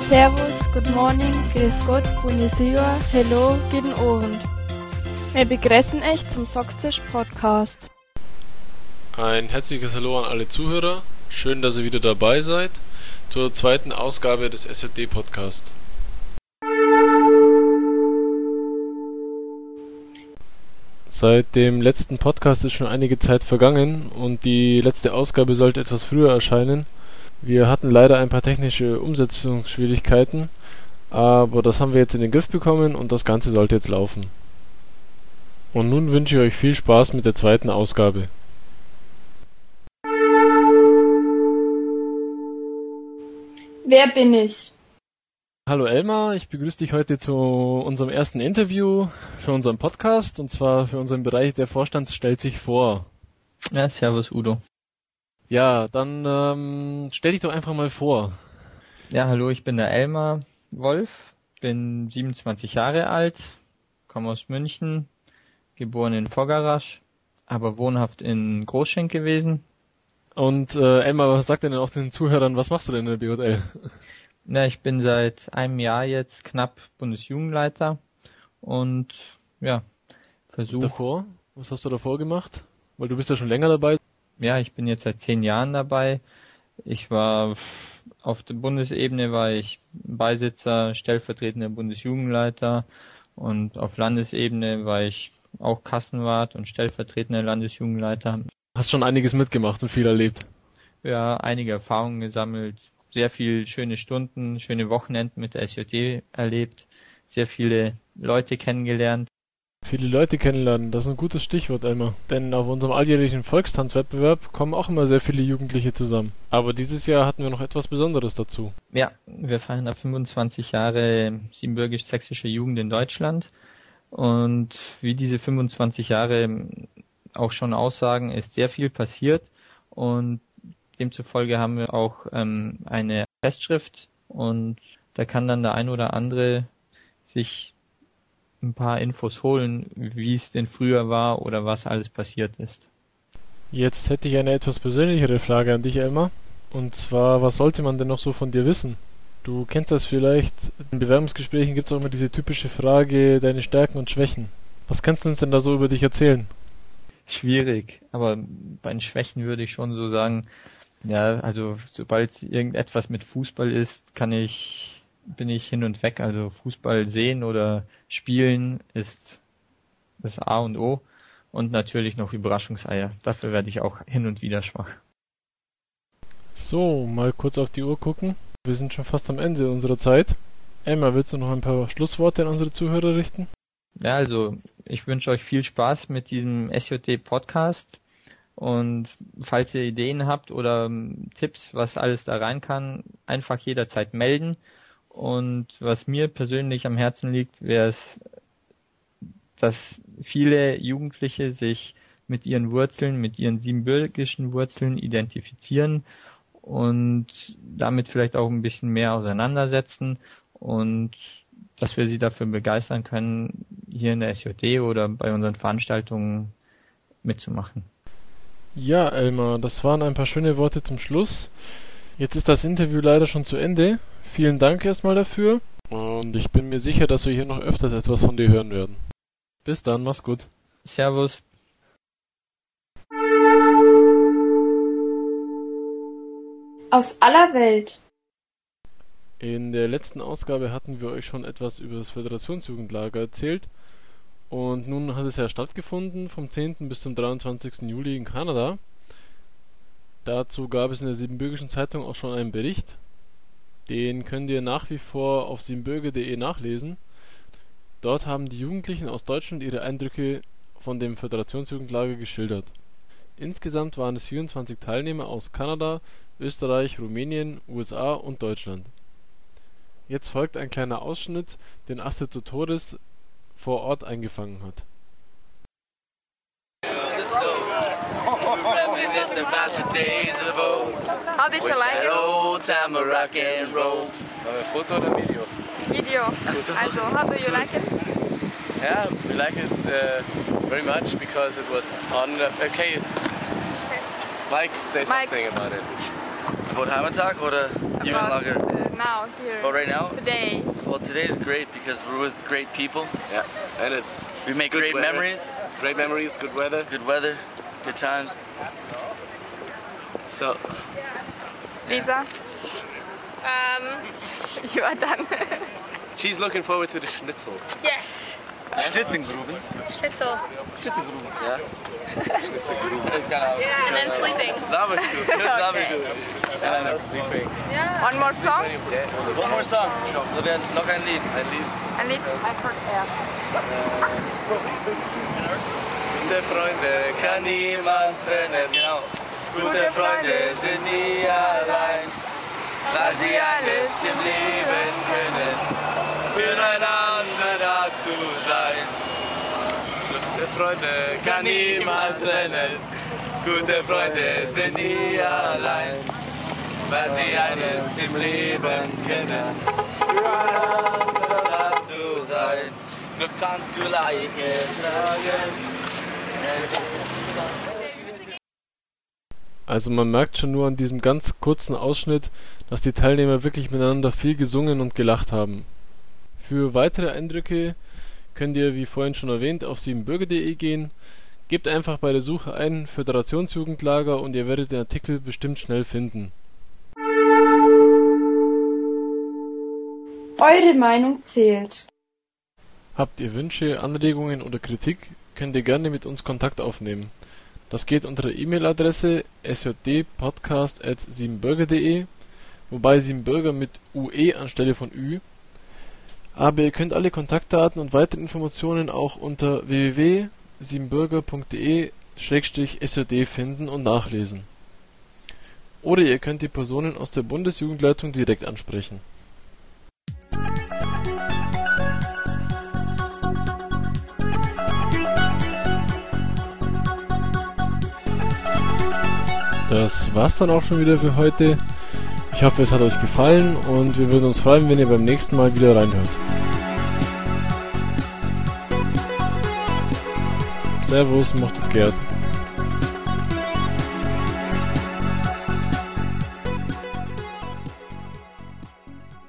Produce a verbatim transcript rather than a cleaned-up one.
Servus, Good Morning, Grüß Gott, Buonasera, Hello, guten Abend. Wir begrüßen euch zum Sachstisch Podcast. Ein herzliches Hallo an alle Zuhörer. Schön, dass ihr wieder dabei seid zur zweiten Ausgabe des S J D Podcast. Seit dem letzten Podcast ist schon einige Zeit vergangen und die letzte Ausgabe sollte etwas früher erscheinen. Wir hatten leider ein paar technische Umsetzungsschwierigkeiten, aber das haben wir jetzt in den Griff bekommen und das Ganze sollte jetzt laufen. Und nun wünsche ich euch viel Spaß mit der zweiten Ausgabe. Wer bin ich? Hallo Elmar, ich begrüße dich heute zu unserem ersten Interview für unseren Podcast und zwar für unseren Bereich Der Vorstand stellt sich vor. Ja, servus Udo. Ja, dann ähm, stell dich doch einfach mal vor. Ja, hallo, ich bin der Elmar Wolf, bin siebenundzwanzig Jahre alt, komme aus München, geboren in Foggarasch, aber wohnhaft in Großschenk gewesen. Und äh, Elmar, was sagt denn auch den Zuhörern, was machst du denn in der B J L? Ja, ich bin seit einem Jahr jetzt knapp Bundesjugendleiter und ja, versuche... Davor? Was hast du davor gemacht? Weil du bist ja schon länger dabei. Ja, ich bin jetzt seit zehn Jahren dabei. Ich war auf der Bundesebene war ich Beisitzer, stellvertretender Bundesjugendleiter und auf Landesebene war ich auch Kassenwart und stellvertretender Landesjugendleiter. Hast schon einiges mitgemacht und viel erlebt. Ja, einige Erfahrungen gesammelt, sehr viel schöne Stunden, schöne Wochenenden mit der S J D erlebt, sehr viele Leute kennengelernt. Viele Leute kennenlernen, das ist ein gutes Stichwort, Elmar. Denn auf unserem alljährlichen Volkstanzwettbewerb kommen auch immer sehr viele Jugendliche zusammen. Aber dieses Jahr hatten wir noch etwas Besonderes dazu. Ja, wir feiern da fünfundzwanzig Jahre siebenbürgisch-sächsische Jugend in Deutschland. Und wie diese fünfundzwanzig Jahre auch schon aussagen, ist sehr viel passiert. Und demzufolge haben wir auch ähm, eine Festschrift. Und da kann dann der ein oder andere sich ein paar Infos holen, wie es denn früher war oder was alles passiert ist. Jetzt hätte ich eine etwas persönlichere Frage an dich, Elmar. Und zwar, was sollte man denn noch so von dir wissen? Du kennst das vielleicht, in Bewerbungsgesprächen gibt es auch immer diese typische Frage, deine Stärken und Schwächen. Was kannst du uns denn da so über dich erzählen? Schwierig, aber bei den Schwächen würde ich schon so sagen, ja, also sobald irgendetwas mit Fußball ist, kann ich bin ich hin und weg. Also Fußball sehen oder spielen ist das A und O. Und natürlich noch Überraschungseier. Dafür werde ich auch hin und wieder schwach. So, mal kurz auf die Uhr gucken. Wir sind schon fast am Ende unserer Zeit. Elmar, willst du noch ein paar Schlussworte an unsere Zuhörer richten? Ja, also ich wünsche euch viel Spaß mit diesem S J D-Podcast. Und falls ihr Ideen habt oder Tipps, was alles da rein kann, einfach jederzeit melden. Und was mir persönlich am Herzen liegt, wäre es, dass viele Jugendliche sich mit ihren Wurzeln, mit ihren siebenbürgischen Wurzeln identifizieren und damit vielleicht auch ein bisschen mehr auseinandersetzen und dass wir sie dafür begeistern können, hier in der S J D oder bei unseren Veranstaltungen mitzumachen. Ja, Elmar, das waren ein paar schöne Worte zum Schluss. Jetzt ist das Interview leider schon zu Ende. Vielen Dank erstmal dafür und ich bin mir sicher, dass wir hier noch öfters etwas von dir hören werden. Bis dann, mach's gut. Servus. Aus aller Welt. In der letzten Ausgabe hatten wir euch schon etwas über das Föderationsjugendlager erzählt und nun hat es ja stattgefunden vom zehnten bis zum dreiundzwanzigsten Juli in Kanada. Dazu gab es in der Siebenbürgischen Zeitung auch schon einen Bericht. Den könnt ihr nach wie vor auf siebenbürger punkt de nachlesen. Dort haben die Jugendlichen aus Deutschland ihre Eindrücke von dem Föderationsjugendlager geschildert. Insgesamt waren es vierundzwanzig Teilnehmer aus Kanada, Österreich, Rumänien, U S A und Deutschland. Jetzt folgt ein kleiner Ausschnitt, den Astrid Sotoris vor Ort eingefangen hat. How did you like it? Old time rock and roll. Foto oder Video? Video. Also, how do you like it? Yeah, we like it uh, very much because it was fun. Okay, Okay. Mike, say Mike. something about it. About Heimatag oder Jugendlager? Uh, now, here. About right now? Today. Well, today's great because we're with great people. Yeah, and it's We make good great weather. memories, Great memories, good weather. good weather, good times. So, Lisa? Um, you are done. she's looking forward to the Schnitzel. Yes. Stittengruben. Schnitzel. Ja. And then sleeping. Sleeping. One more song? One more song. Da wäre noch ein Lied. Ein Lied. Ein Lied? I forgot. Gute Freunde Kann niemand trennen. Genau. Gute Freunde sind nie allein, weil sie alles im Leben können, füreinander da zu sein. Gute Freunde kann niemand trennen. Gute Freunde sind nie allein, weil sie alles im Leben können, füreinander da zu sein. Glück kannst du Leiche tragen. Also man merkt schon nur an diesem ganz kurzen Ausschnitt, dass die Teilnehmer wirklich miteinander viel gesungen und gelacht haben. Für weitere Eindrücke könnt ihr, wie vorhin schon erwähnt, auf siebenbürger punkt de gehen. Gebt einfach bei der Suche ein Föderationsjugendlager und ihr werdet den Artikel bestimmt schnell finden. Eure Meinung zählt. Habt ihr Wünsche, Anregungen oder Kritik, könnt ihr gerne mit uns Kontakt aufnehmen. Das geht unter der E-Mail-Adresse s j d podcast at siebenbürger punkt de, wobei Siebenbürger mit U E anstelle von Ü. Aber ihr könnt alle Kontaktdaten und weitere Informationen auch unter w w w punkt siebenbürger punkt de slash s j d finden und nachlesen. Oder ihr könnt die Personen aus der Bundesjugendleitung direkt ansprechen. Das war's dann auch schon wieder für heute. Ich hoffe, es hat euch gefallen und wir würden uns freuen, wenn ihr beim nächsten Mal wieder reinhört. Servus, mochtet Gerd.